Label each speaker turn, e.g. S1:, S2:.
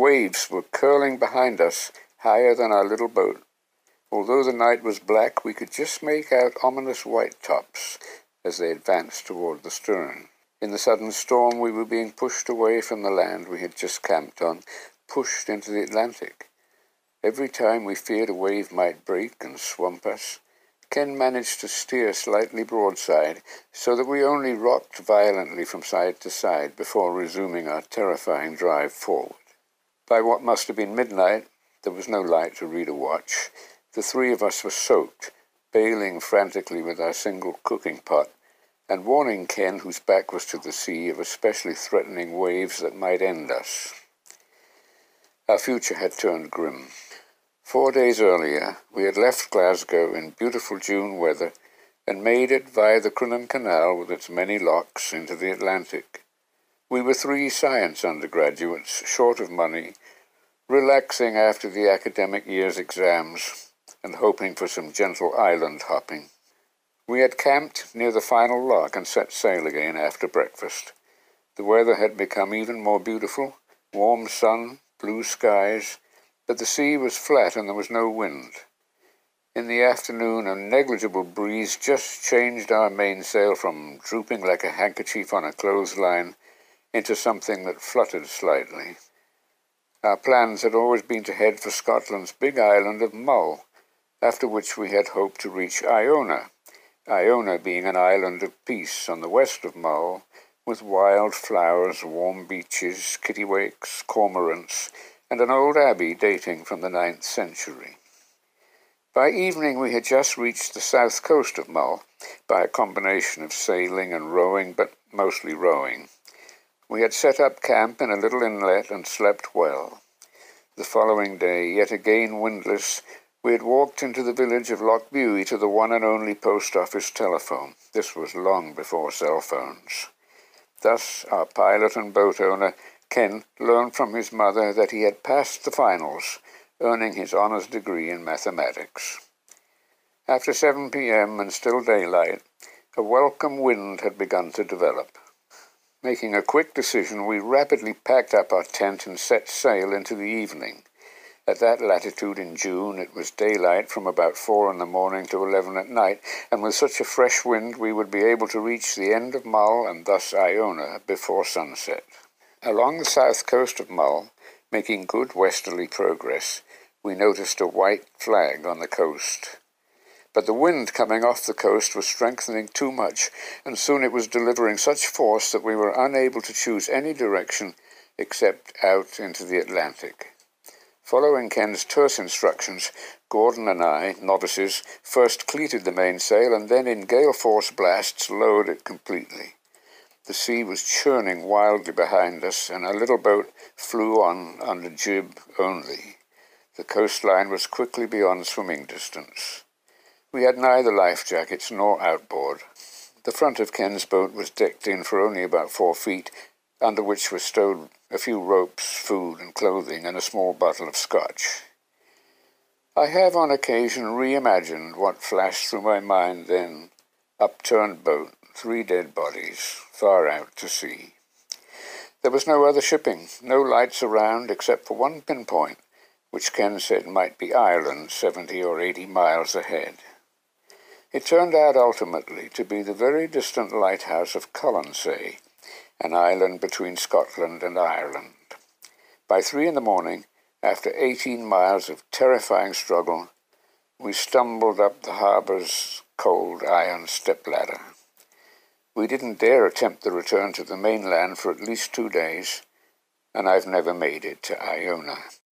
S1: waves were curling behind us, higher than our little boat. Although the night was black, we could just make out ominous white tops as they advanced toward the stern. In the sudden storm, we were being pushed away from the land we had just camped on, pushed into the Atlantic. Every time we feared a wave might break and swamp us, Ken managed to steer slightly broadside so that we only rocked violently from side to side before resuming our terrifying drive forward. By what must have been midnight, there was no light to read a watch. The three of us were soaked, bailing frantically with our single cooking pot, and warning Ken, whose back was to the sea, of especially threatening waves that might end us. Our future had turned grim. 4 days earlier, we had left Glasgow in beautiful June weather and made it via the Crunnan Canal with its many locks into the Atlantic. We were 3 science undergraduates, short of money, relaxing after the academic year's exams and hoping for some gentle island hopping. We had camped near the final lock and set sail again after breakfast. The weather had become even more beautiful, warm sun, blue skies, but the sea was flat and there was no wind. In the afternoon, a negligible breeze just changed our mainsail from drooping like a handkerchief on a clothesline into something that fluttered slightly. Our plans had always been to head for Scotland's big island of Mull, after which we had hoped to reach Iona, Iona being an island of peace on the west of Mull, with wild flowers, warm beaches, kittiwakes, cormorants, and an old abbey dating from the 9th century. By evening we had just reached the south coast of Mull, by a combination of sailing and rowing, but mostly rowing. We had set up camp in a little inlet and slept well. The following day, yet again windless, we had walked into the village of Lochbuie to the one and only post office telephone. This was long before cell phones. Thus, our pilot and boat owner, Ken, learned from his mother that he had passed the finals, earning his honours degree in mathematics. After 7 p.m. and still daylight, a welcome wind had begun to develop. Making a quick decision, we rapidly packed up our tent and set sail into the evening. At that latitude in June, it was daylight from about 4 in the morning to 11 at night, and with such a fresh wind we would be able to reach the end of Mull and thus Iona before sunset. Along the south coast of Mull, making good westerly progress, we noticed a white flag on the coast. But the wind coming off the coast was strengthening too much, and soon it was delivering such force that we were unable to choose any direction except out into the Atlantic. Following Ken's terse instructions, Gordon and I, novices, first cleated the mainsail and then in gale-force blasts lowered it completely. The sea was churning wildly behind us, and our little boat flew on under jib only. The coastline was quickly beyond swimming distance. We had neither life jackets nor outboard. The front of Ken's boat was decked in for only about 4 feet, under which were stowed a few ropes, food and clothing, and a small bottle of scotch. I have on occasion reimagined what flashed through my mind then. Upturned boat, 3 dead bodies, far out to sea. There was no other shipping, no lights around except for one pinpoint, which Ken said might be Ireland 70 or 80 miles ahead. It turned out ultimately to be the very distant lighthouse of Colonsay, an island between Scotland and Ireland. By 3 in the morning, after 18 miles of terrifying struggle, we stumbled up the harbour's cold iron stepladder. We didn't dare attempt the return to the mainland for at least 2 days, and I've never made it to Iona.